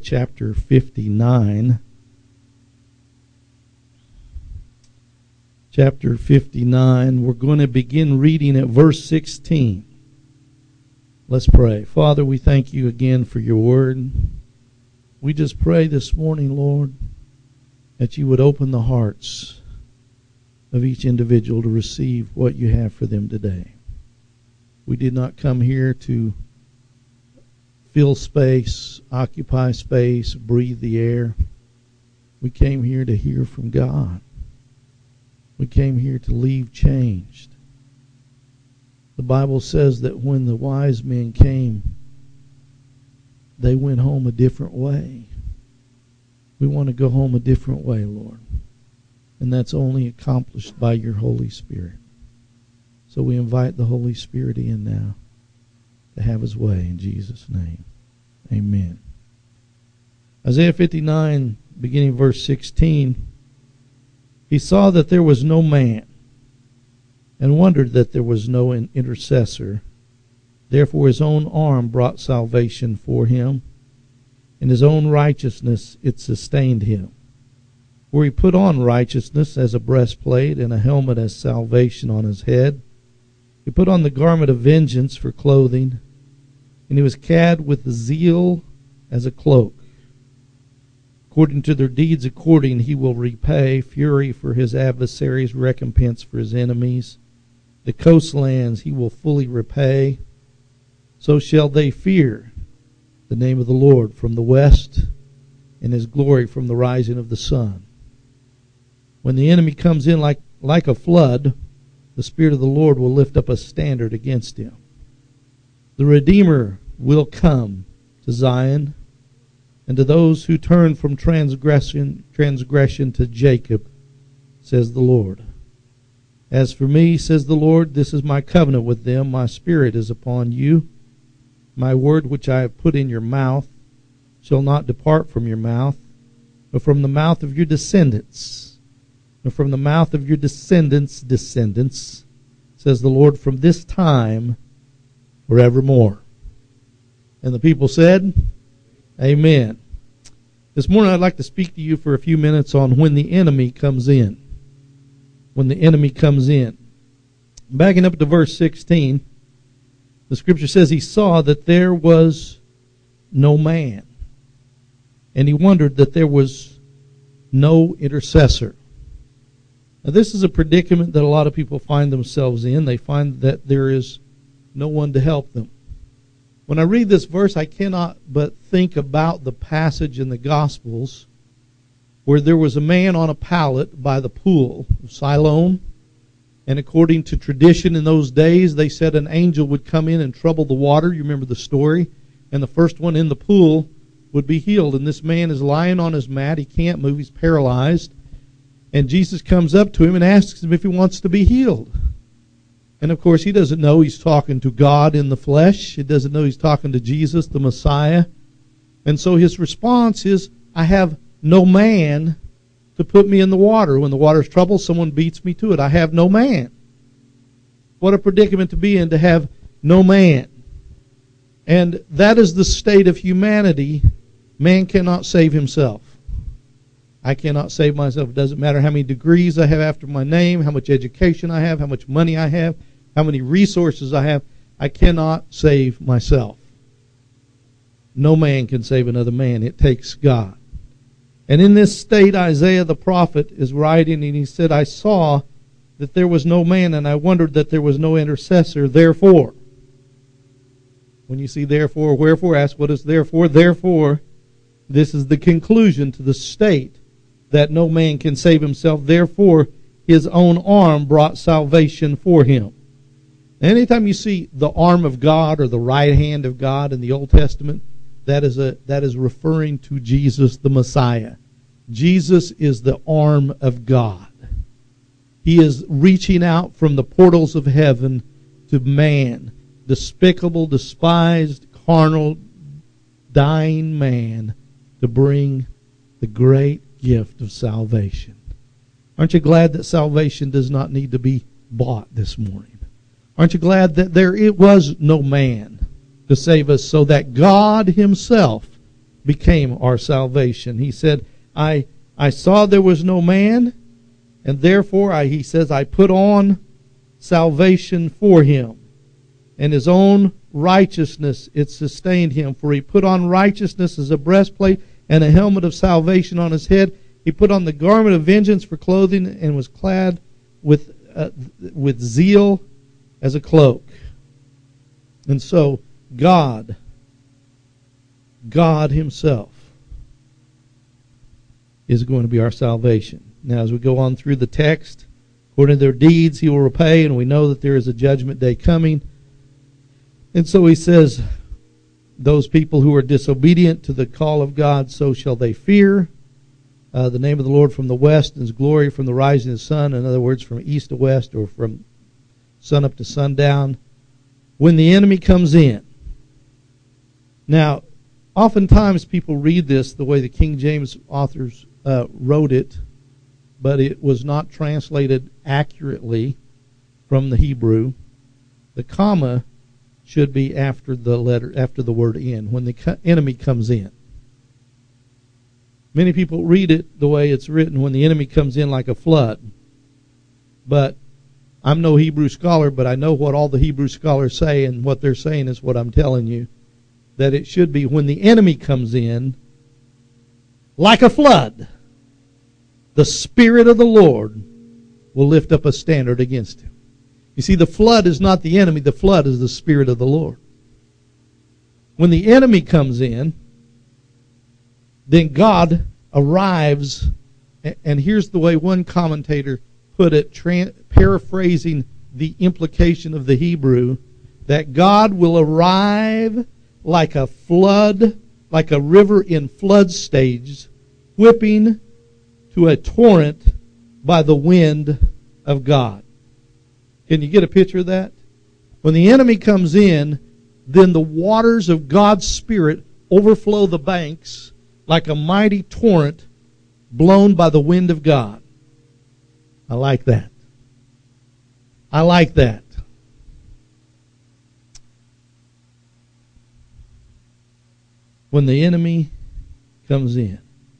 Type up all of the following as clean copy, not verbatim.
chapter 59. Chapter 59, we're going to begin reading at verse 16. Let's pray. Father, we thank you again for your word. We just pray this morning, Lord, that you would open the hearts of each individual to receive what you have for them today. We did not come here to fill space, occupy space, breathe the air. We came here to hear from God. We came here to leave changed. The Bible says that when the wise men came, they went home a different way. We want to go home a different way, Lord. And that's only accomplished by your Holy Spirit. So we invite the Holy Spirit in now to have his way in Jesus' name. Amen. Isaiah 59, beginning verse 16. He saw that there was no man, and wondered that there was no intercessor. Therefore his own arm brought salvation for him, and his own righteousness it sustained him. For he put on righteousness as a breastplate, and a helmet as salvation on his head. He put on the garment of vengeance for clothing, and he was clad with zeal as a cloak. According to their deeds, he will repay fury for his adversaries, recompense for his enemies. The coastlands he will fully repay. So shall they fear the name of the Lord from the west, and his glory from the rising of the sun. When the enemy comes in like a flood, the Spirit of the Lord will lift up a standard against him. The Redeemer will come to Zion, and to those who turn from transgression to Jacob, says the Lord. As for me, says the Lord, this is my covenant with them. My Spirit is upon you. My word which I have put in your mouth shall not depart from your mouth, but from the mouth of your descendants, and from the mouth of your descendants' descendants, says the Lord, from this time forevermore. And the people said, Amen. This morning I'd like to speak to you for a few minutes on when the enemy comes in. When the enemy comes in. Backing up to verse 16, the scripture says he saw that there was no man, and he wondered that there was no intercessor. Now this is a predicament that a lot of people find themselves in. They find that there is no one to help them. When I read this verse, I cannot but think about the passage in the Gospels where there was a man on a pallet by the pool of Siloam, and according to tradition in those days, they said an angel would come in and trouble the water. You remember the story? And the first one in the pool would be healed. And this man is lying on his mat. He can't move. He's paralyzed. And Jesus comes up to him and asks him if he wants to be healed. And of course, he doesn't know he's talking to God in the flesh. He doesn't know he's talking to Jesus, the Messiah. And so his response is, I have no man to put me in the water. When the water's troubled, someone beats me to it. I have no man. What a predicament to be in, to have no man. And that is the state of humanity. Man cannot save himself. I cannot save myself. It doesn't matter how many degrees I have after my name, how much education I have, how much money I have, how many resources I have. I cannot save myself. No man can save another man. It takes God. And in this state, Isaiah the prophet is writing, and he said, I saw that there was no man, and I wondered that there was no intercessor. Therefore, when you see therefore, wherefore, ask what is therefore. Therefore, this is the conclusion to the state that no man can save himself. Therefore, his own arm brought salvation for him. Anytime you see the arm of God or the right hand of God in the Old Testament, that is referring to Jesus the Messiah. Jesus is the arm of God. He is reaching out from the portals of heaven to man, despicable, despised, carnal, dying man, to bring the great gift of salvation. Aren't you glad that salvation does not need to be bought this morning? Aren't you glad that it was no man to save us, so that God himself became our salvation. He said, I saw there was no man, and therefore, he says, I put on salvation for him. And his own righteousness, it sustained him. For he put on righteousness as a breastplate and a helmet of salvation on his head. He put on the garment of vengeance for clothing and was clad with zeal as a cloak. And so, God himself is going to be our salvation. Now, as we go on through the text, according to their deeds, he will repay, and we know that there is a judgment day coming. And so he says, those people who are disobedient to the call of God, so shall they fear the name of the Lord from the west, and his glory from the rising of the sun. In other words, from east to west, or from sun up to sundown, when the enemy comes in. Now, oftentimes people read this the way the King James authors wrote it, but it was not translated accurately from the Hebrew. The comma should be after the word in, when the enemy comes in. Many people read it the way it's written, when the enemy comes in like a flood. But I'm no Hebrew scholar, but I know what all the Hebrew scholars say, and what they're saying is what I'm telling you, that it should be when the enemy comes in like a flood, the Spirit of the Lord will lift up a standard against him. You see, the flood is not the enemy. The flood is the Spirit of the Lord. When the enemy comes in, then God arrives, and here's the way one commentator put it, paraphrasing the implication of the Hebrew, that God will arrive like a flood, like a river in flood stage, whipping to a torrent by the wind of God. Can you get a picture of that? When the enemy comes in, then the waters of God's Spirit overflow the banks like a mighty torrent blown by the wind of God. I like that. I like that. When the enemy comes in,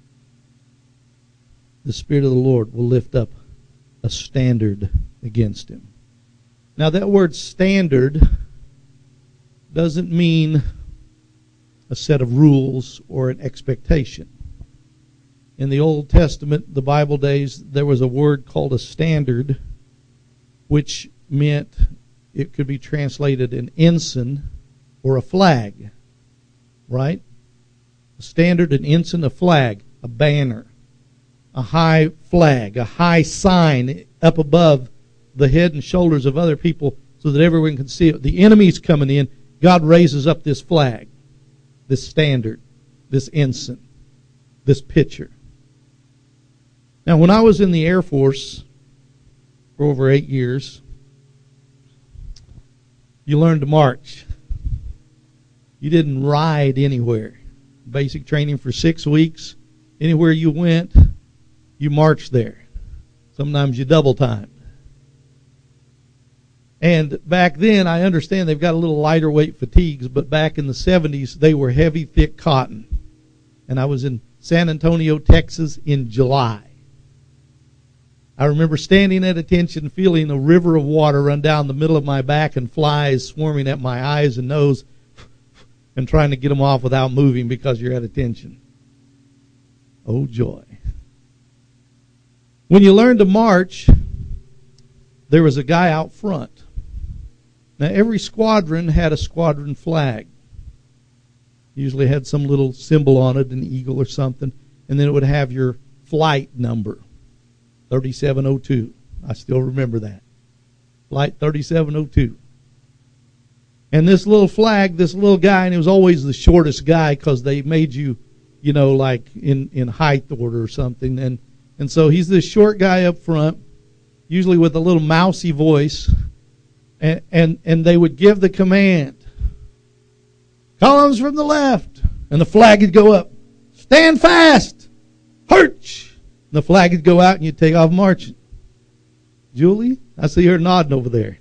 the Spirit of the Lord will lift up a standard against him. Now, that word standard doesn't mean a set of rules or an expectation. In the Old Testament, the Bible days, there was a word called a standard, which meant it could be translated an ensign or a flag, right? A standard, an ensign, a flag, a banner, a high flag, a high sign up above the head and shoulders of other people so that everyone can see it. The enemy's coming in. God raises up this flag, this standard, this ensign, this picture. Now, when I was in the Air Force for over 8 years, you learned to march. You didn't ride anywhere. Basic training for 6 weeks. Anywhere you went, you marched there. Sometimes you double timed. And back then, I understand they've got a little lighter weight fatigues, but back in the 70s, they were heavy, thick cotton. And I was in San Antonio, Texas in July. I remember standing at attention, feeling a river of water run down the middle of my back and flies swarming at my eyes and nose and trying to get them off without moving because you're at attention. Oh, joy. When you learn to march, there was a guy out front. Now, every squadron had a squadron flag. Usually had some little symbol on it, an eagle or something, and then it would have your flight number, 3702. I still remember that. Flight 3702. And this little flag, this little guy, and he was always the shortest guy because they made you, like in height order or something. And so he's this short guy up front, usually with a little mousy voice, and they would give the command, columns from the left, and the flag would go up, stand fast, march, and the flag would go out and you'd take off marching. Julie, I see her nodding over there.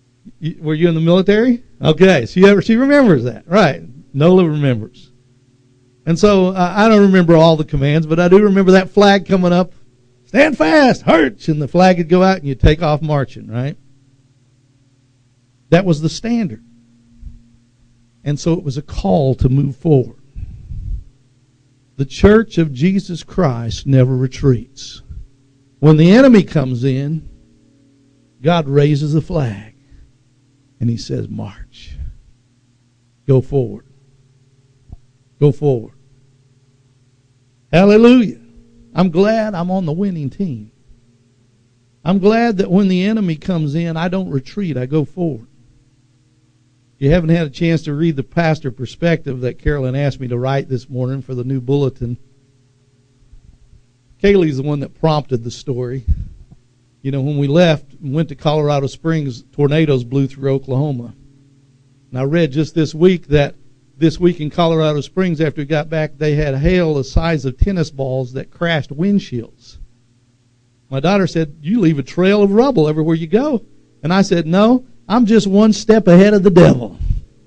Were you in the military? Okay, she remembers that, right? Nola remembers. And so I don't remember all the commands, but I do remember that flag coming up. Stand fast, march, and the flag would go out and you'd take off marching, right? That was the standard. And so it was a call to move forward. The Church of Jesus Christ never retreats. When the enemy comes in, God raises a flag and he says, march. Go forward. Go forward. Hallelujah. I'm glad I'm on the winning team. I'm glad that when the enemy comes in, I don't retreat. I go forward. If you haven't had a chance to read the pastor perspective that Carolyn asked me to write this morning for the new bulletin, Kaylee's the one that prompted the story. You know, when we left and went to Colorado Springs, tornadoes blew through Oklahoma. And I read just this week that this week in Colorado Springs, after we got back, they had hail the size of tennis balls that crashed windshields. My daughter said, you leave a trail of rubble everywhere you go. And I said, no, I'm just one step ahead of the devil.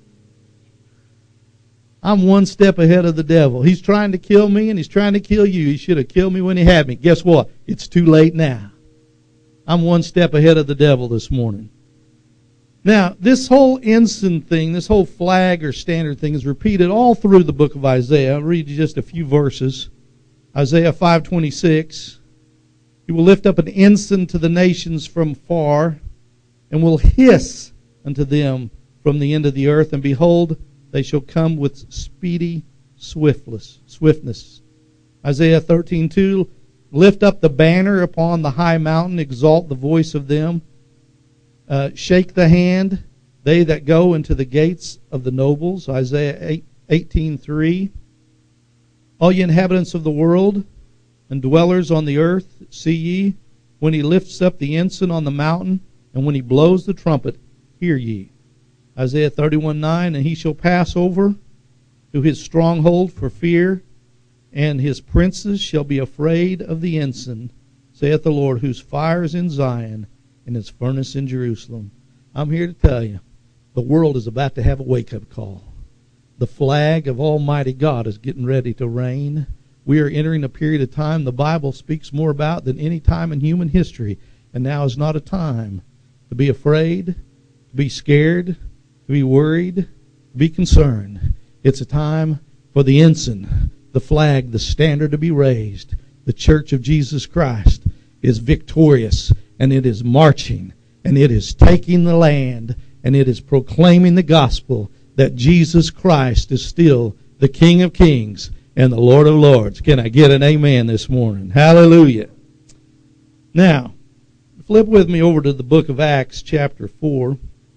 I'm one step ahead of the devil. He's trying to kill me and he's trying to kill you. He should have killed me when he had me. Guess what? It's too late now. I'm one step ahead of the devil this morning. Now, this whole ensign thing, this whole flag or standard thing is repeated all through the book of Isaiah. I'll read you just a few verses. Isaiah 5:26. He will lift up an ensign to the nations from far, and will hiss unto them from the end of the earth. And behold, they shall come with speedy swiftness. Isaiah 13:2. Lift up the banner upon the high mountain, exalt the voice of them. Shake the hand, they that go into the gates of the nobles. Isaiah 18:3. All ye inhabitants of the world and dwellers on the earth, see ye, when he lifts up the ensign on the mountain, and when he blows the trumpet, hear ye. Isaiah 31:9. And he shall pass over to his stronghold for fear, and his princes shall be afraid of the ensign, saith the Lord, whose fire is in Zion, and his furnace in Jerusalem. I'm here to tell you, the world is about to have a wake-up call. The flag of Almighty God is getting ready to reign. We are entering a period of time the Bible speaks more about than any time in human history. And now is not a time to be afraid, to be scared, to be worried, to be concerned. It's a time for the ensign, the flag, the standard to be raised. The Church of Jesus Christ is victorious, and it is marching, and it is taking the land, and it is proclaiming the gospel that Jesus Christ is still the King of Kings and the Lord of Lords. Can I get an amen this morning? Hallelujah. Now, flip with me over to the book of Acts, chapter 4.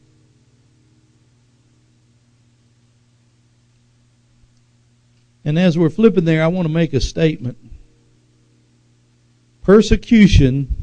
And as we're flipping there, I want to make a statement. Persecution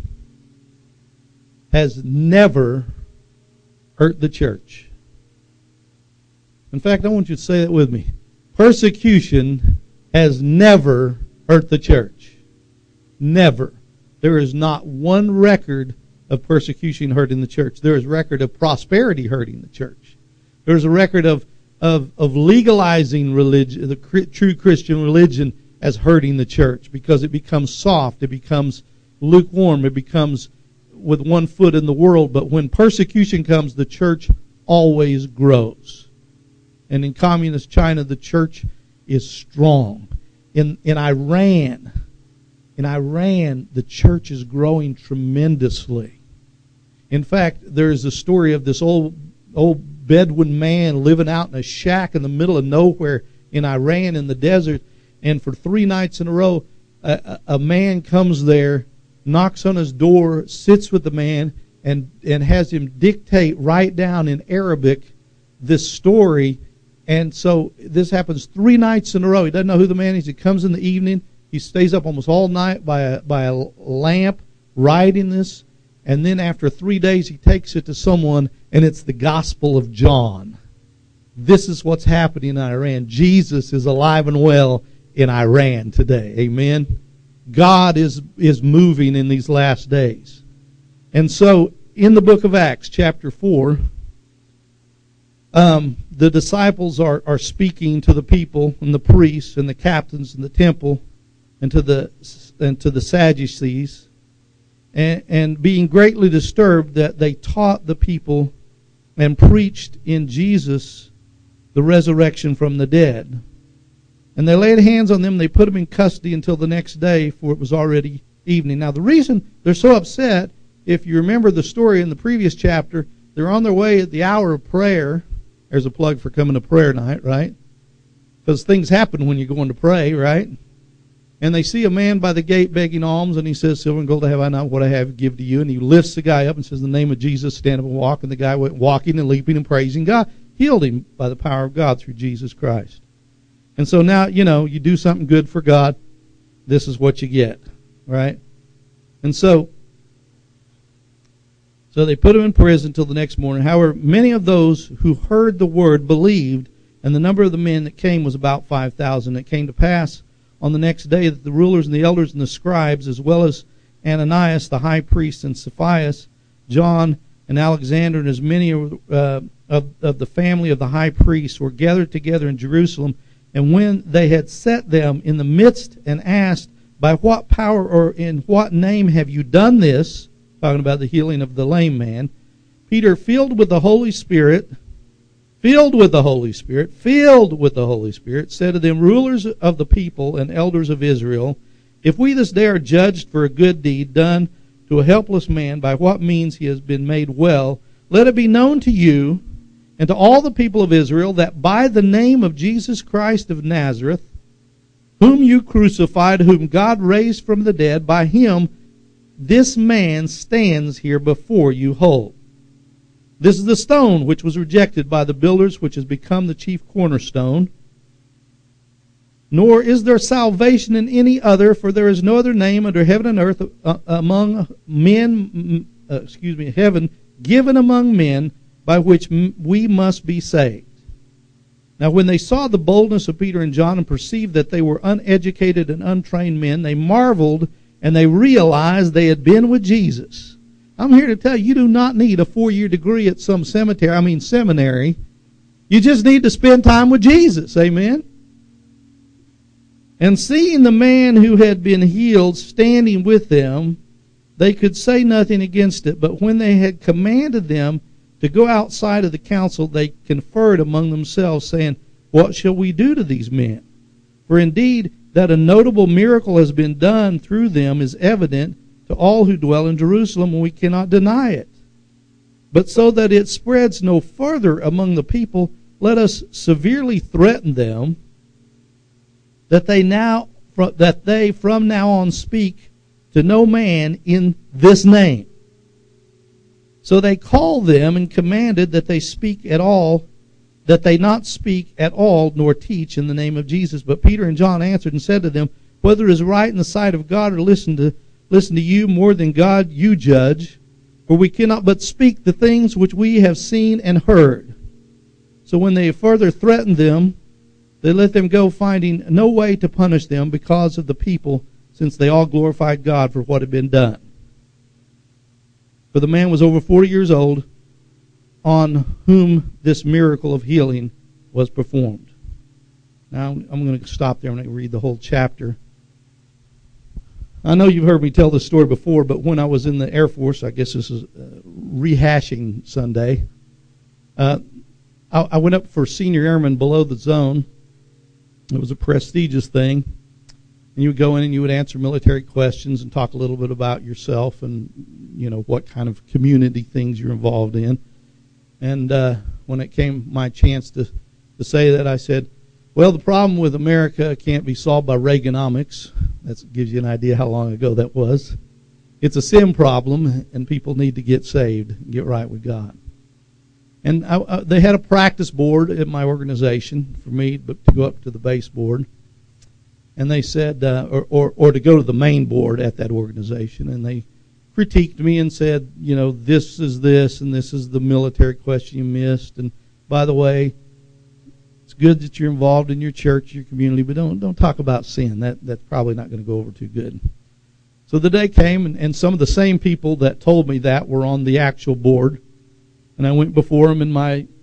has never hurt the church. In fact, I want you to say that with me. Persecution has never hurt the church. Never. There is not one record of persecution hurting the church. There is a record of prosperity hurting the church. There's a record of legalizing religion, the true Christian religion, as hurting the church because it becomes soft, it becomes lukewarm, it becomes with one foot in the world. But when persecution comes, the church always grows. And in communist China, the church is strong. In Iran, the church is growing tremendously. In fact, there's a story of this old Bedouin man living out in a shack in the middle of nowhere in Iran in the desert. And for 3 nights in a row, a man comes there, knocks on his door, sits with the man, and has him write down in Arabic this story. And so this happens 3 nights in a row. He doesn't know who the man is. He comes in the evening. He stays up almost all night by a lamp writing this. And then after 3 days, he takes it to someone, and it's the Gospel of John. This is what's happening in Iran. Jesus is alive and well in Iran today. Amen. God is moving in these last days. And so in the book of Acts, chapter 4, the disciples are speaking to the people and the priests and the captains in the temple and to the Sadducees, and being greatly disturbed that they taught the people and preached in Jesus the resurrection from the dead. And they laid hands on them, they put them in custody until the next day, for it was already evening. Now the reason they're so upset, if you remember the story in the previous chapter, they're on their way at the hour of prayer. There's a plug for coming to prayer night, right? Because things happen when you're going to pray, right? And they see a man by the gate begging alms, and he says, "Silver and gold have I not, what I have give to you." And he lifts the guy up and says, "In the name of Jesus, stand up and walk." And the guy went walking and leaping and praising God. Healed him by the power of God through Jesus Christ. And so now, you do something good for God, this is what you get, right? And so they put him in prison until the next morning. However, many of those who heard the word believed, and the number of the men that came was about 5,000. It came to pass on the next day that the rulers and the elders and the scribes, as well as Ananias the high priest, and Sapphira, John and Alexander, and as many of the family of the high priest, were gathered together in Jerusalem. And when they had set them in the midst and asked, "By what power or in what name have you done this?" Talking about the healing of the lame man. Peter, filled with the Holy Spirit, said to them, "Rulers of the people and elders of Israel, if we this day are judged for a good deed done to a helpless man, by what means he has been made well, let it be known to you and to all the people of Israel that by the name of Jesus Christ of Nazareth, whom you crucified, whom God raised from the dead, by him this man stands here before you whole. This is the stone which was rejected by the builders, which has become the chief cornerstone. Nor is there salvation in any other, for there is no other name under heaven and earth among men, heaven given among men, by which we must be saved." Now when they saw the boldness of Peter and John and perceived that they were uneducated and untrained men, they marveled, and they realized they had been with Jesus. I'm here to tell you, you do not need a 4-year degree at some seminary. You just need to spend time with Jesus. Amen? And seeing the man who had been healed standing with them, they could say nothing against it. But when they had commanded them to go outside of the council, they conferred among themselves, saying, "What shall we do to these men? For indeed, that a notable miracle has been done through them is evident to all who dwell in Jerusalem, and we cannot deny it. But so that it spreads no further among the people, let us severely threaten them that they from now on speak to no man in this name." So they called them and commanded that they not speak at all, nor teach in the name of Jesus. But Peter and John answered and said to them, "Whether it is right in the sight of God or listen to you more than God, you judge. For we cannot but speak the things which we have seen and heard." So when they further threatened them, they let them go, finding no way to punish them because of the people, since they all glorified God for what had been done. For the man was over 40 years old, on whom this miracle of healing was performed. Now I'm going to stop there and read the whole chapter. I know you've heard me tell this story before, but when I was in the Air Force, I guess this is rehashing Sunday, I went up for senior airman below the zone. It was a prestigious thing. And you would go in and you would answer military questions and talk a little bit about yourself and, what kind of community things you're involved in. And when it came my chance to say that, I said, well, the problem with America can't be solved by Reaganomics. That gives you an idea how long ago that was. It's a sin problem, and people need to get saved and get right with God. And they had a practice board at my organization for me to go up to the base board. And they said, or to go to the main board at that organization. And they critiqued me and said, this is this, and this is the military question you missed. And by the way, it's good that you're involved in your church, your community, but don't talk about sin. That's probably not going to go over too good. So the day came, and some of the same people that told me that were on the actual board. And I went before them in my,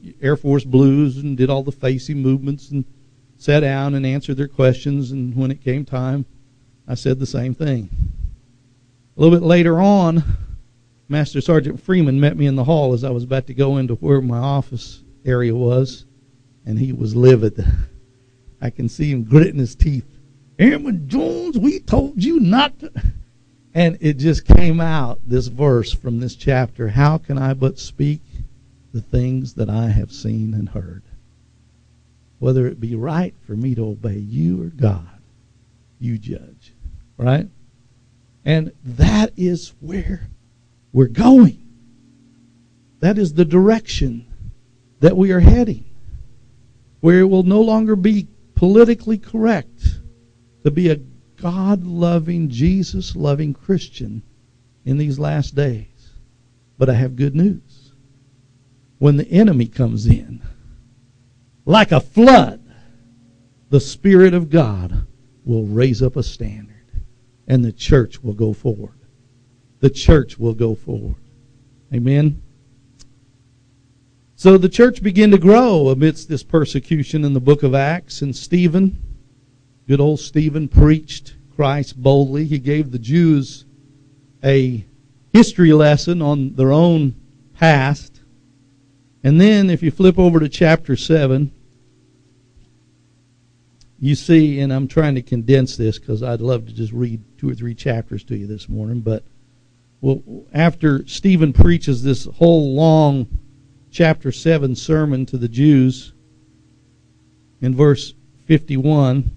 Air Force blues and did all the facing movements and sat down and answered their questions. And when it came time, I said the same thing. A little bit later on, Master Sergeant Freeman met me in the hall as I was about to go into where my office area was, and he was livid. I can see him gritting his teeth. Airman Jones, we told you not to. And it just came out, this verse from this chapter, how can I but speak the things that I have seen and heard? Whether it be right for me to obey you or God, you judge. Right? And that is where we're going. That is the direction that we are heading, where it will no longer be politically correct to be a God-loving, Jesus-loving Christian in these last days. But I have good news. When the enemy comes in, like a flood, the Spirit of God will raise up a standard, and the church will go forward. The church will go forward. Amen? So the church began to grow amidst this persecution in the book of Acts. And Stephen, good old Stephen, preached Christ boldly. He gave the Jews a history lesson on their own past. And then if you flip over to chapter 7, you see, and I'm trying to condense this because I'd love to just read 2 or 3 chapters to you this morning, but well, after Stephen preaches this whole long chapter 7 sermon to the Jews, in verse 51,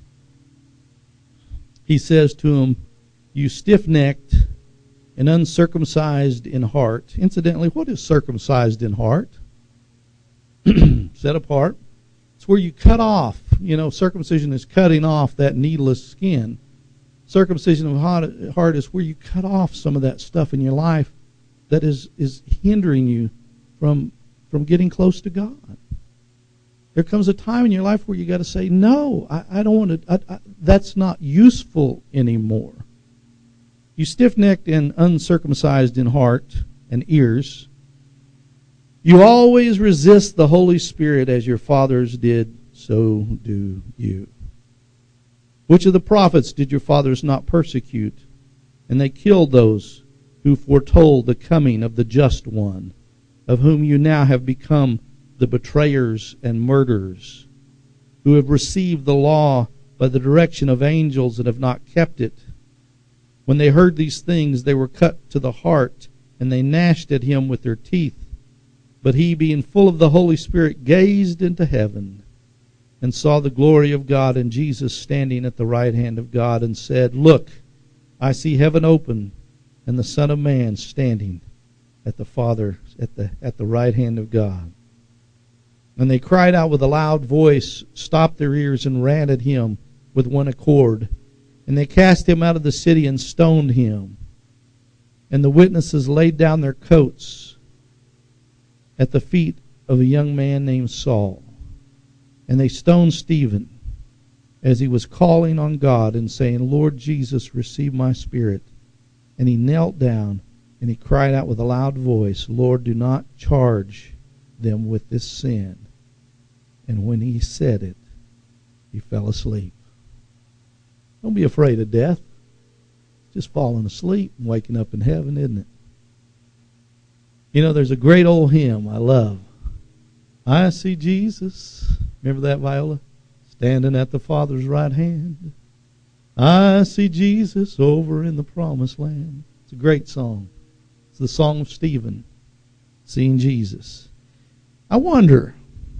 he says to them, you stiff-necked and uncircumcised in heart. Incidentally, what is circumcised in heart? Set apart. It's where you cut off. You know, circumcision is cutting off that needless skin. Circumcision of heart is where you cut off some of that stuff in your life that is hindering you from getting close to God. There comes a time in your life where you got to say, no, I don't want to, that's not useful anymore. You stiff-necked and uncircumcised in heart and ears, you always resist the Holy Spirit as your fathers did, so do you. Which of the prophets did your fathers not persecute? And they killed those who foretold the coming of the just one, of whom you now have become the betrayers and murderers, who have received the law by the direction of angels and have not kept it. When they heard these things, they were cut to the heart, and they gnashed at him with their teeth. But he, being full of the Holy Spirit, gazed into heaven and saw the glory of God and Jesus standing at the right hand of God, and said, look, I see heaven open and the Son of Man standing at the Father at the right hand of God. And they cried out with a loud voice, stopped their ears, and ran at him with one accord. And they cast him out of the city and stoned him. And the witnesses laid down their coats at the feet of a young man named Saul. And they stoned Stephen as he was calling on God and saying, Lord Jesus, receive my spirit. And he knelt down and he cried out with a loud voice, Lord, do not charge them with this sin. And when he said it, he fell asleep. Don't be afraid of death. Just falling asleep and waking up in heaven, isn't it? You know, there's a great old hymn I love. I see Jesus. Remember that, Viola? Standing at the Father's right hand. I see Jesus over in the promised land. It's a great song. It's the song of Stephen, seeing Jesus. I wonder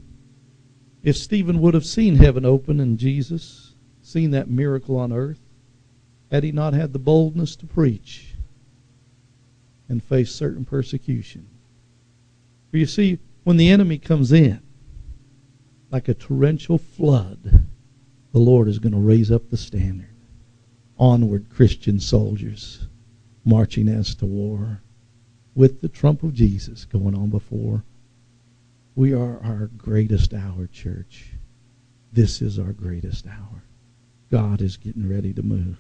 if Stephen would have seen heaven open and Jesus, seen that miracle on earth, had he not had the boldness to preach and face certain persecution. For you see, when the enemy comes in, like a torrential flood, the Lord is going to raise up the standard. Onward, Christian soldiers, marching as to war, with the trump of Jesus going on before. We are our greatest hour, church. This is our greatest hour. God is getting ready to move.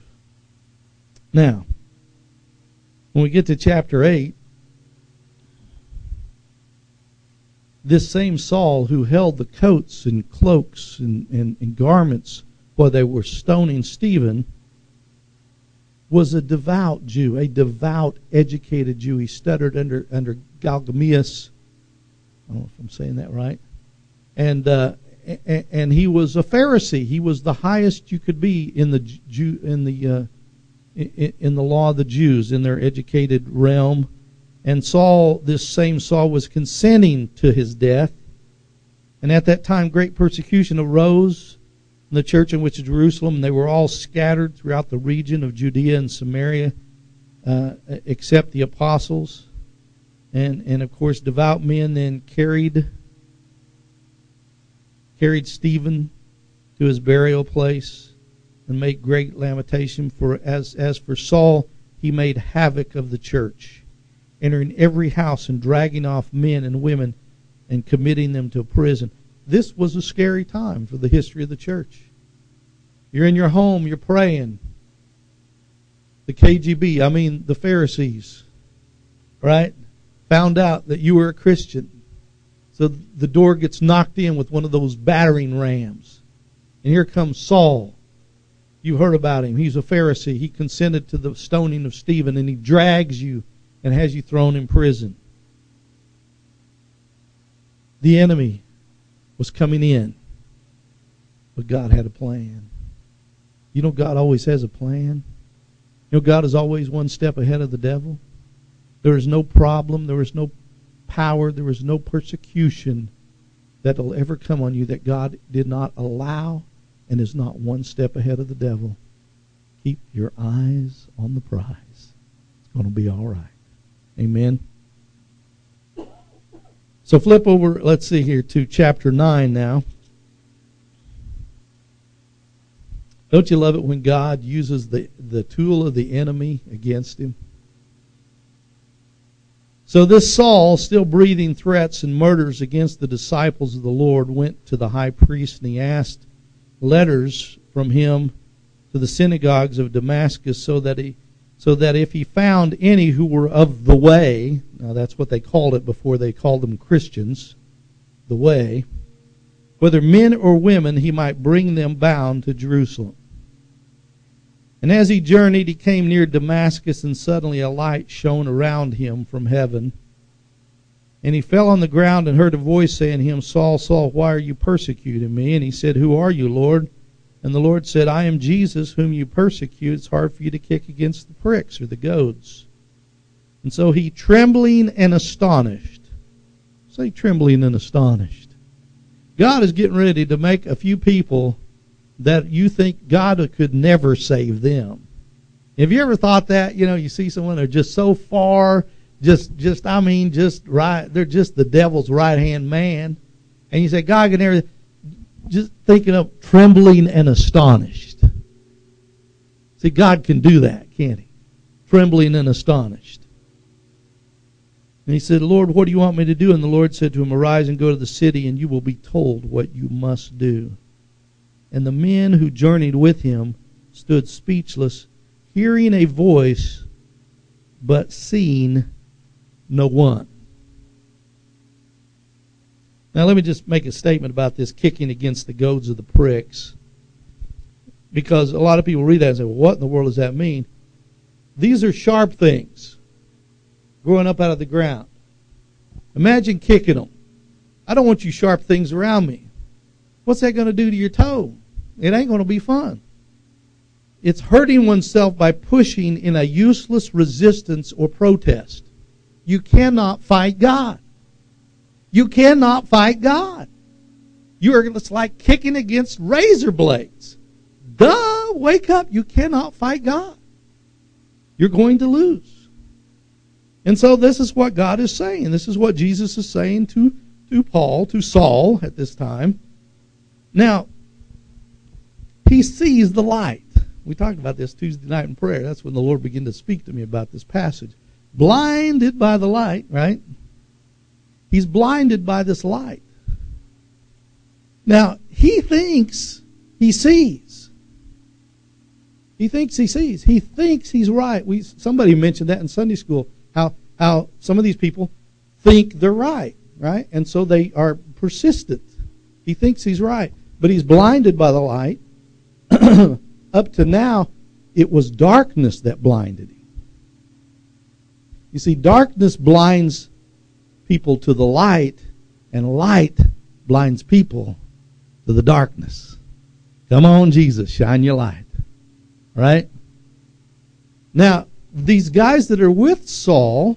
Now, when we get to chapter 8, this same Saul who held the coats and cloaks and garments while they were stoning Stephen was a devout Jew, a devout, educated Jew. He studied under Galgamius. I don't know if I'm saying that right. And he was a Pharisee. He was the highest you could be in the law of the Jews, in their educated realm. And Saul, this same Saul, was consenting to his death. And at that time, great persecution arose in the church in which is Jerusalem, and they were all scattered throughout the region of Judea and Samaria, except the apostles. And of course, devout men then carried Stephen to his burial place and made great lamentation. For as for Saul, he made havoc of the church, entering every house and dragging off men and women and committing them to prison. This was a scary time for the history of the church. You're in your home, you're praying. The KGB, the Pharisees, right, found out that you were a Christian. So the door gets knocked in with one of those battering rams. And here comes Saul. You heard about him. He's a Pharisee. He consented to the stoning of Stephen, and he drags you and has you thrown in prison. The enemy was coming in, but God had a plan. You know, God always has a plan. You know, God is always one step ahead of the devil. There is no problem, there is no power, there is no persecution that will ever come on you that God did not allow and is not one step ahead of the devil. Keep your eyes on the prize. It's going to be all right. Amen. So flip over, let's see here, to chapter 9 now. Don't you love it when God uses the tool of the enemy against him? So this Saul, still breathing threats and murders against the disciples of the Lord, went to the high priest, and he asked letters from him to the synagogues of Damascus, so that if he found any who were of the way, now that's what they called it before they called them Christians, the way, whether men or women, he might bring them bound to Jerusalem. And as he journeyed, he came near Damascus, and suddenly a light shone around him from heaven. And he fell on the ground and heard a voice saying to him, Saul, Saul, why are you persecuting me? And he said, Who are you, Lord? And the Lord said, I am Jesus, whom you persecute. It's hard for you to kick against the pricks or the goads. And so he, trembling and astonished. Say trembling and astonished. God is getting ready to make a few people that you think God could never save them. Have you ever thought that? You know, you see someone, they're just so far, just right, they're just the devil's right-hand man. And you say, God can never, just thinking of trembling and astonished. See, God can do that, can't he? Trembling and astonished. And he said, Lord, what do you want me to do? And the Lord said to him, Arise and go to the city, and you will be told what you must do. And the men who journeyed with him stood speechless, hearing a voice, but seeing no one. Now let me just make a statement about this kicking against the goads of the pricks. Because a lot of people read that and say, well, what in the world does that mean? These are sharp things growing up out of the ground. Imagine kicking them. I don't want you sharp things around me. What's that going to do to your toe? It ain't going to be fun. It's hurting oneself by pushing in a useless resistance or protest. You cannot fight God. You cannot fight God. It's like kicking against razor blades. Duh, wake up. You cannot fight God. You're going to lose. And so this is what God is saying. This is what Jesus is saying to Paul, to Saul at this time. Now, he sees the light. We talked about this Tuesday night in prayer. That's when the Lord began to speak to me about this passage. Blinded by the light, right? He's blinded by this light. Now, he thinks he sees. He thinks he sees. He thinks he's right. Somebody mentioned that in Sunday school, how some of these people think they're right. right? And so they are persistent. He thinks he's right, but he's blinded by the light. Up to now, it was darkness that blinded him. You see, darkness blinds people to the light, and light blinds people to the darkness. Come on, Jesus, shine your light. Right? Now, these guys that are with Saul,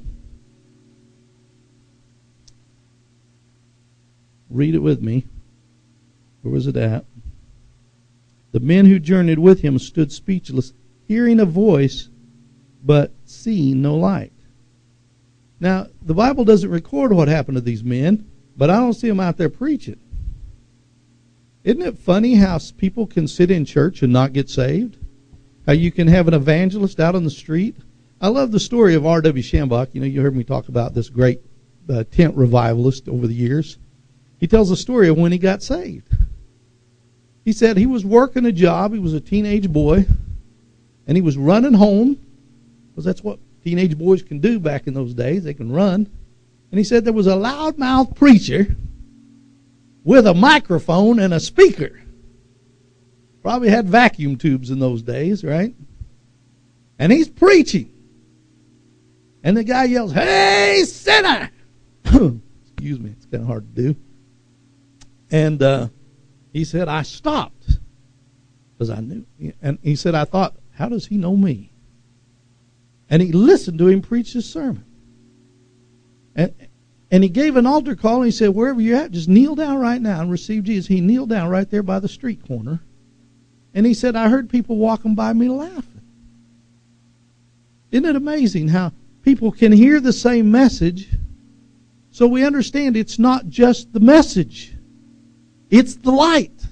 read it with me. Where was it at? The men who journeyed with him stood speechless, hearing a voice, but seeing no light. Now, the Bible doesn't record what happened to these men, but I don't see them out there preaching. Isn't it funny how people can sit in church and not get saved? How you can have an evangelist out on the street? I love the story of R.W. Shambach. You know, you heard me talk about this great tent revivalist over the years. He tells the story of when he got saved. He said he was working a job. He was a teenage boy, and he was running home, because that's what teenage boys can do back in those days. They can run. And he said there was a loudmouth preacher with a microphone and a speaker. Probably had vacuum tubes in those days, right? And he's preaching. And the guy yells, "Hey, sinner!" Excuse me, it's kind of hard to do. And he said, I stopped because I knew. And he said, I thought, how does he know me? And he listened to him preach his sermon. And he gave an altar call, and he said, wherever you're at, just kneel down right now and receive Jesus. He kneeled down right there by the street corner. And he said, I heard people walking by me laughing. Isn't it amazing how people can hear the same message, so we understand it's not just the message. It's the light.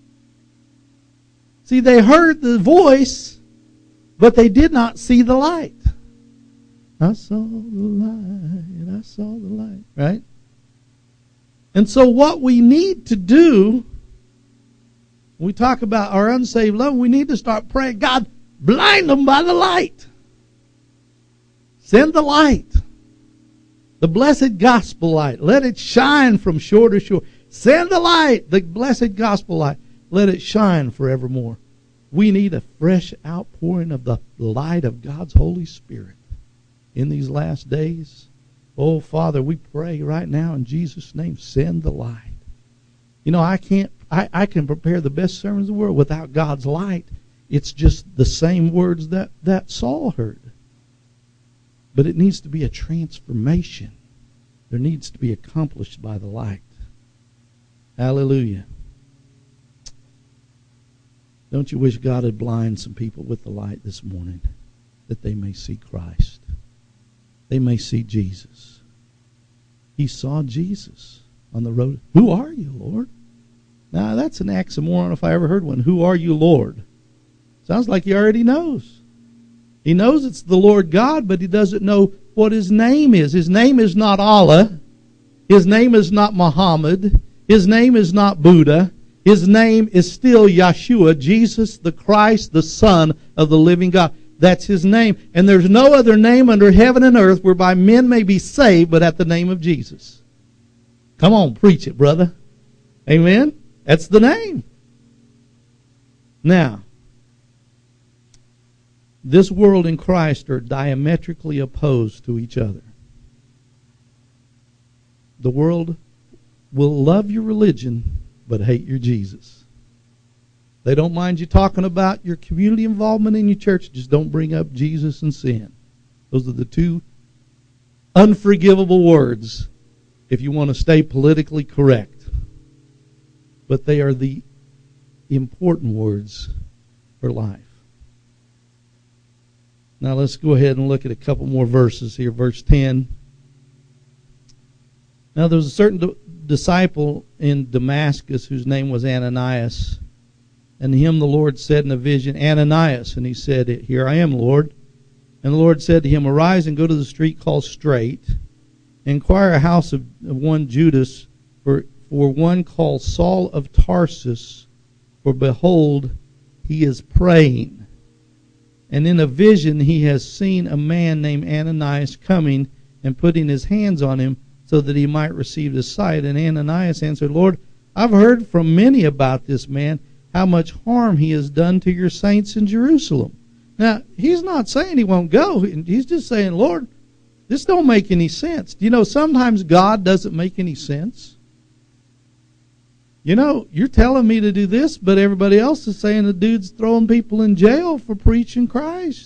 See, they heard the voice, but they did not see the light. I saw the light, I saw the light, right? And so what we need to do, when we talk about our unsaved love, we need to start praying, God, blind them by the light. Send the light. The blessed gospel light. Let it shine from shore to shore. Send the light, the blessed gospel light. Let it shine forevermore. We need a fresh outpouring of the light of God's Holy Spirit in these last days. Oh, Father, we pray right now in Jesus' name, send the light. You know, I can prepare the best sermons in the world without God's light. It's just the same words that Saul heard. But it needs to be a transformation. There needs to be accomplished by the light. Hallelujah. Don't you wish God had blinded some people with the light this morning, that they may see Christ? They may see Jesus. He saw Jesus on the road. Who are you, Lord? Now, that's an oxymoron if I ever heard one. Who are you, Lord? Sounds like he already knows. He knows it's the Lord God, but he doesn't know what his name is. His name is not Allah. His name is not Muhammad. His name is not Buddha. His name is still Yeshua, Jesus the Christ, the Son of the living God. That's his name. And there's no other name under heaven and earth whereby men may be saved but at the name of Jesus. Come on, preach it, brother. Amen? That's the name. Now, this world and Christ are diametrically opposed to each other. The world will love your religion but hate your Jesus. They don't mind you talking about your community involvement in your church. Just don't bring up Jesus and sin. Those are the two unforgivable words if you want to stay politically correct. But they are the important words for life. Now let's go ahead and look at a couple more verses here. Verse 10. Now there was a certain disciple in Damascus whose name was Ananias. And to him the Lord said in a vision, Ananias. And he said, Here I am, Lord. And the Lord said to him, Arise and go to the street called Straight, and inquire a house of one Judas, for one called Saul of Tarsus, for behold, he is praying. And in a vision he has seen a man named Ananias coming and putting his hands on him, so that he might receive his sight. And Ananias answered, Lord, I've heard from many about this man, how much harm he has done to your saints in Jerusalem. Now, he's not saying he won't go. He's just saying, Lord, this don't make any sense. You know, sometimes God doesn't make any sense. You know, you're telling me to do this, but everybody else is saying the dude's throwing people in jail for preaching Christ.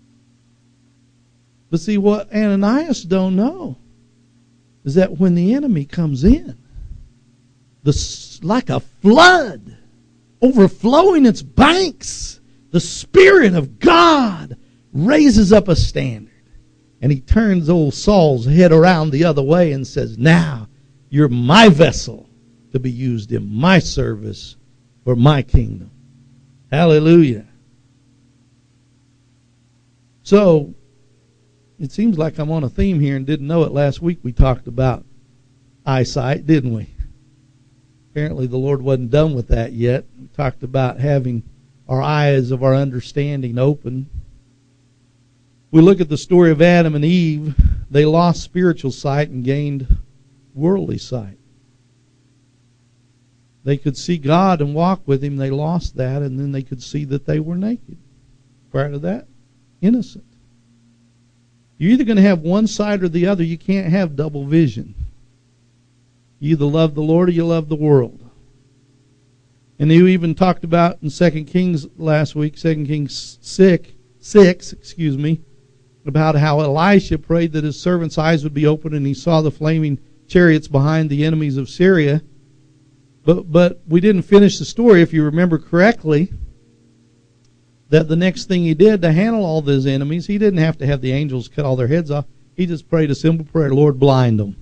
But see, what Ananias don't know is that when the enemy comes in, like a flood, overflowing its banks, the Spirit of God raises up a standard. And he turns old Saul's head around the other way and says, now you're my vessel to be used in my service for my kingdom. Hallelujah. So, it seems like I'm on a theme here and didn't know it. Last week we talked about eyesight, didn't we? Apparently the Lord wasn't done with that yet. We talked about having our eyes of our understanding open. We look at the story of Adam and Eve. They lost spiritual sight and gained worldly sight. They could see God and walk with Him. They lost that, and then they could see that they were naked. Prior to that, innocent. You're either going to have one side or the other. You can't have double vision. You either love the Lord or you love the world. And you even talked about in 2 Kings last week, 2 Kings 6, about how Elisha prayed that his servant's eyes would be open and he saw the flaming chariots behind the enemies of Syria. But we didn't finish the story, if you remember correctly, that the next thing he did to handle all those enemies, he didn't have to have the angels cut all their heads off. He just prayed a simple prayer, Lord, blind them.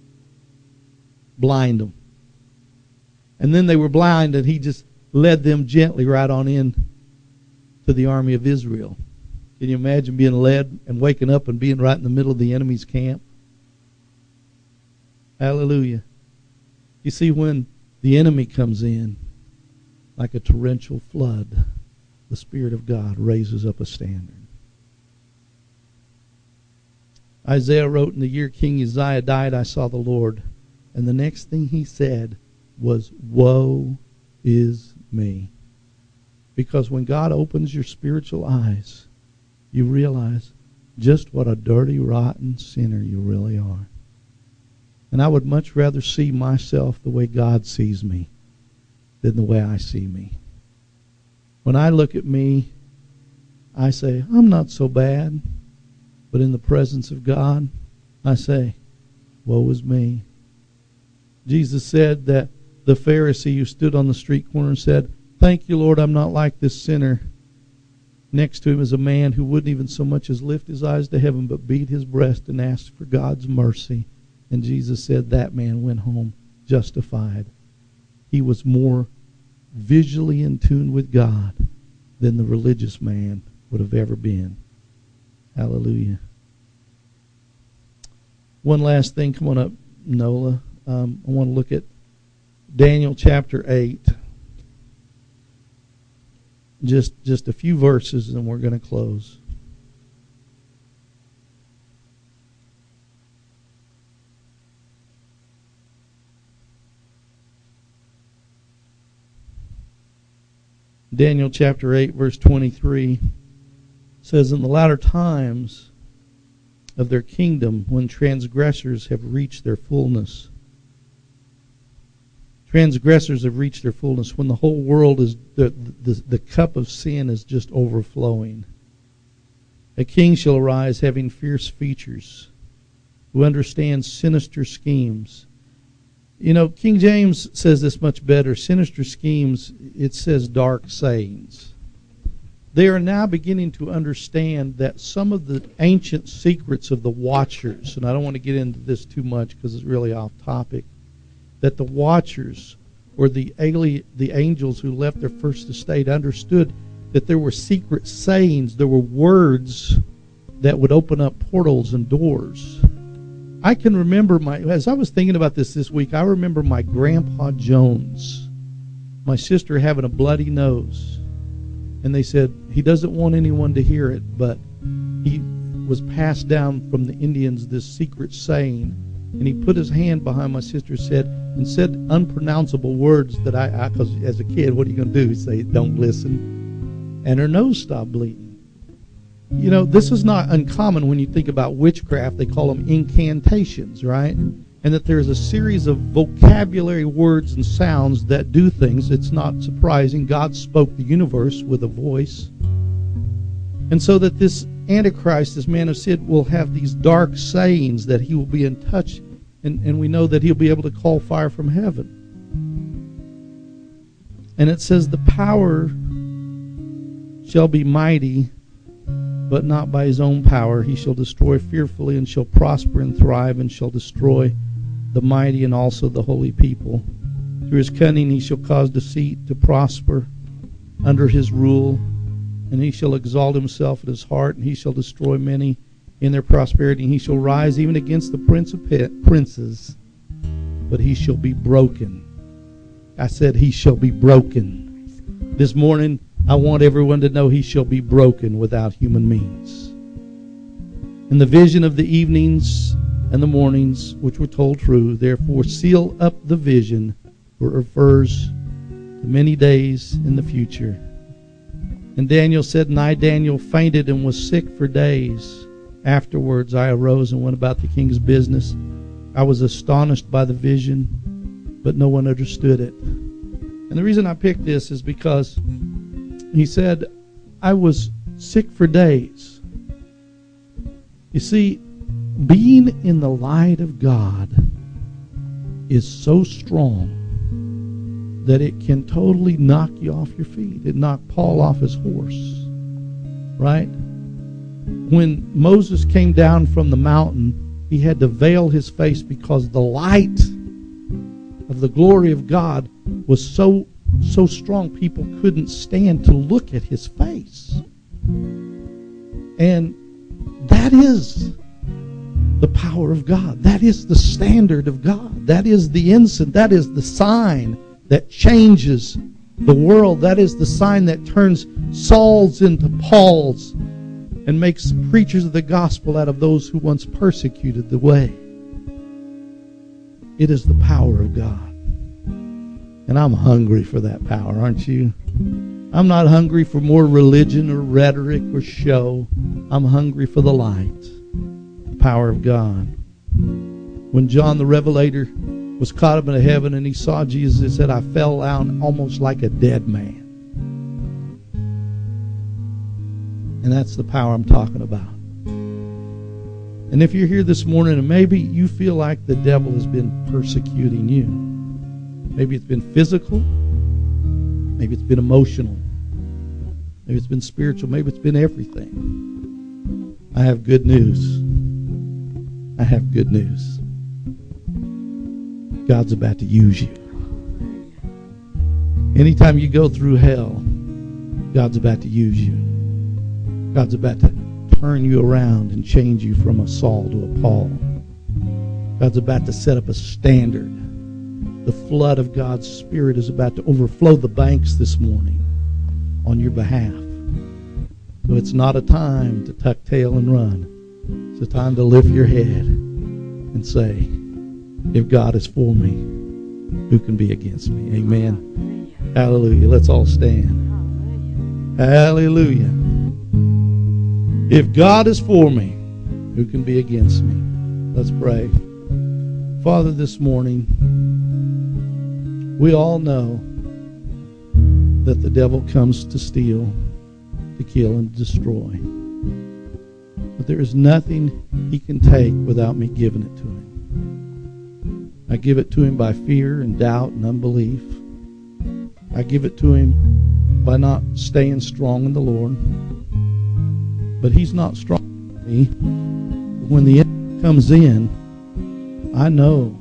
Blind them. And then they were blind, and he just led them gently right on in to the army of Israel. Can you imagine being led and waking up and being right in the middle of the enemy's camp? Hallelujah. You see, when the enemy comes in like a torrential flood, the Spirit of God raises up a standard. Isaiah wrote, in the year King Uzziah died, I saw the Lord. And the next thing he said was, woe is me. Because when God opens your spiritual eyes, you realize just what a dirty, rotten sinner you really are. And I would much rather see myself the way God sees me than the way I see me. When I look at me, I say, I'm not so bad. But in the presence of God, I say, woe is me. Jesus said that the Pharisee who stood on the street corner said, thank you, Lord, I'm not like this sinner. Next to him is a man who wouldn't even so much as lift his eyes to heaven, but beat his breast and asked for God's mercy. And Jesus said that man went home justified. He was more visually in tune with God than the religious man would have ever been. Hallelujah. One last thing. Come on up, Nola. I want to look at Daniel chapter 8. Just a few verses and we're going to close. Daniel chapter 8 verse 23 says, in the latter times of their kingdom, when transgressors have reached their fullness. Transgressors have reached their fullness when the whole world is, the cup of sin is just overflowing. A king shall arise having fierce features, who understands sinister schemes. You know, King James says this much better. Sinister schemes, it says dark sayings. They are now beginning to understand that some of the ancient secrets of the Watchers, and I don't want to get into this too much because it's really off topic, that the Watchers, or the angels who left their first estate, understood that there were secret sayings, there were words that would open up portals and doors. I can remember as I was thinking about this week, I remember my Grandpa Jones, my sister having a bloody nose. And they said he doesn't want anyone to hear it, but he was passed down from the Indians this secret saying And he put his hand behind my sister's head and said unpronounceable words that because as a kid, what are you going to do? Say, don't listen. And her nose stopped bleeding. You know, this is not uncommon when you think about witchcraft. They call them incantations, right? And that there's a series of vocabulary words and sounds that do things. It's not surprising. God spoke the universe with a voice. And so that this Antichrist, this man of sin, will have these dark sayings that he will be in touch, and we know that he'll be able to call fire from heaven. And it says the power shall be mighty, but not by his own power. He shall destroy fearfully, and shall prosper and thrive, and shall destroy the mighty and also the holy people. Through his cunning he shall cause deceit to prosper under his rule, and he shall exalt himself at his heart, and he shall destroy many in their prosperity, and he shall rise even against the prince of princes, but he shall be broken. I said he shall be broken. This morning, I want everyone to know he shall be broken without human means. In the vision of the evenings and the mornings, which were told true, therefore seal up the vision, for it refers to many days in the future. And Daniel said, and I, Daniel, fainted and was sick for days. Afterwards I arose and went about the king's business. I was astonished by the vision, but no one understood it. And the reason I picked this is because he said, I was sick for days. You see, being in the light of God is so strong that it can totally knock you off your feet. It knocked Paul off his horse, right? When Moses came down from the mountain, he had to veil his face because the light of the glory of God was so strong people couldn't stand to look at his face. And that is the power of God. That is the standard of God. That is the ensign. That is the sign that changes the world. That is the sign that turns Sauls into Pauls and makes preachers of the gospel out of those who once persecuted the way. It is the power of God. And I'm hungry for that power, aren't you? I'm not hungry for more religion or rhetoric or show. I'm hungry for the light, the power of God. When John the Revelator was caught up into heaven and he saw Jesus, he said, I fell down almost like a dead man. And that's the power I'm talking about. And if you're here this morning and maybe you feel like the devil has been persecuting you, maybe it's been physical, maybe it's been emotional, maybe it's been spiritual, maybe it's been everything. I have good news. I have good news. God's about to use you. Anytime you go through hell, God's about to use you. God's about to turn you around and change you from a Saul to a Paul. God's about to set up a standard. The flood of God's Spirit is about to overflow the banks this morning on your behalf. So it's not a time to tuck tail and run. It's a time to lift your head and say, if God is for me, who can be against me? Amen. Hallelujah. Let's all stand. Hallelujah. If God is for me, who can be against me? Let's pray. Father, this morning, we all know that the devil comes to steal, to kill, and to destroy. But there is nothing he can take without me giving it to him. I give it to him by fear and doubt and unbelief. I give it to him by not staying strong in the Lord. But he's not strong in me. When the enemy comes in, I know,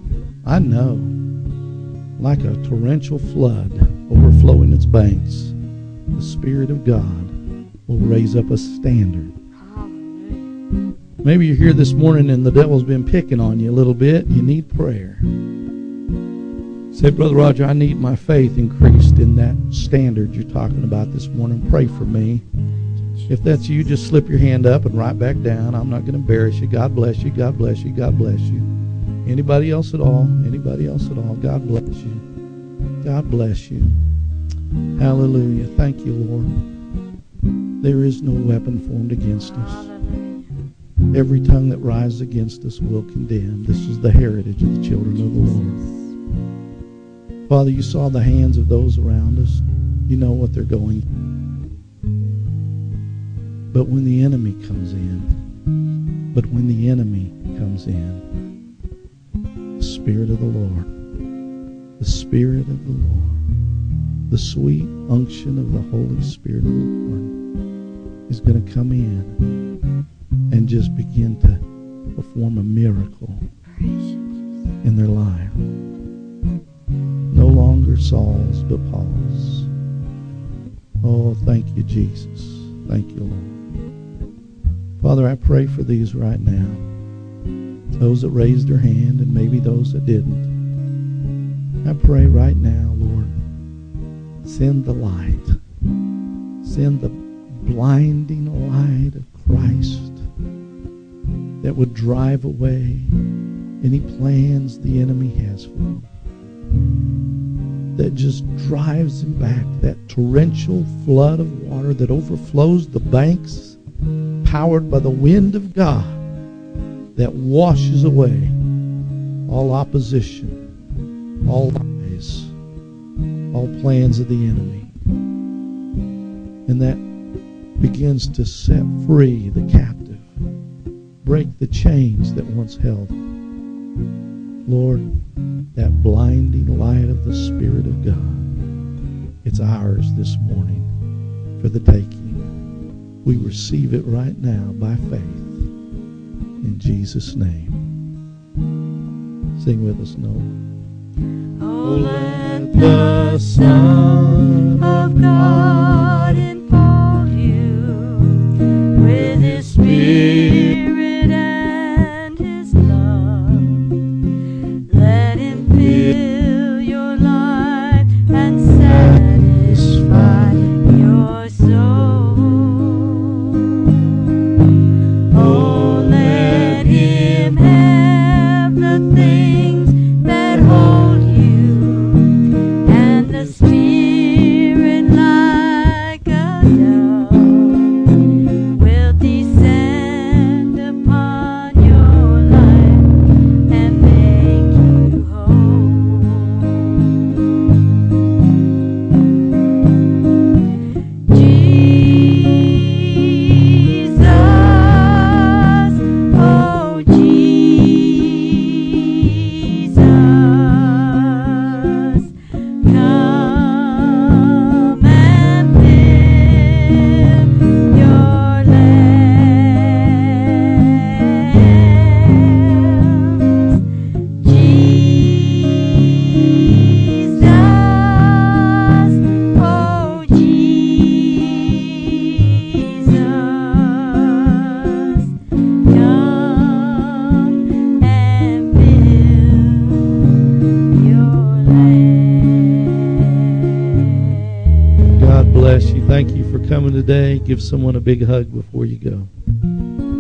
like a torrential flood overflowing its banks, the Spirit of God will raise up a standard. Maybe you're here this morning and the devil's been picking on you a little bit. You need prayer. Say, Brother Roger, I need my faith increased in that standard you're talking about this morning. Pray for me. If that's you, just slip your hand up and right back down. I'm not going to embarrass you. God bless you. God bless you. God bless you. Anybody else at all? Anybody else at all? God bless you. God bless you. Hallelujah. Thank you, Lord. There is no weapon formed against us. Every tongue that rises against us will condemn. This is the heritage of the children of the Lord. Father, you saw the hands of those around us. You know what they're going through. But when the enemy comes in, the Spirit of the Lord, the Spirit of the Lord, the sweet unction of the Holy Spirit of the Lord is going to come in and just begin to perform a miracle in their life. No longer Saul's, but Paul's. Oh, thank you, Jesus. Thank you, Lord. Father, I pray for these right now. Those that raised their hand and maybe those that didn't. I pray right now, Lord, send the light. Send the blinding light of Christ that would drive away any plans the enemy has for him. That just drives him back. That torrential flood of water that overflows the banks, powered by the wind of God, that washes away all opposition, all lies, all plans of the enemy. And that begins to set free the captive, break the chains that once held him. Lord, that blinding light of the Spirit of God, it's ours this morning for the taking. We receive it right now by faith in Jesus' name. Sing with us, Noah. Oh, let the Son of God enfold you with His Spirit and His love. Let Him fill your life and satisfy your soul. Oh, let Him have the things that hold you, and the Spirit like a dove will descend upon your life and make you whole. Jesus, oh Jesus, come and fill your lambs. Jesus, oh Jesus, come and fill your lambs. God bless you. Thank you for coming today. Give someone a big hug before you go.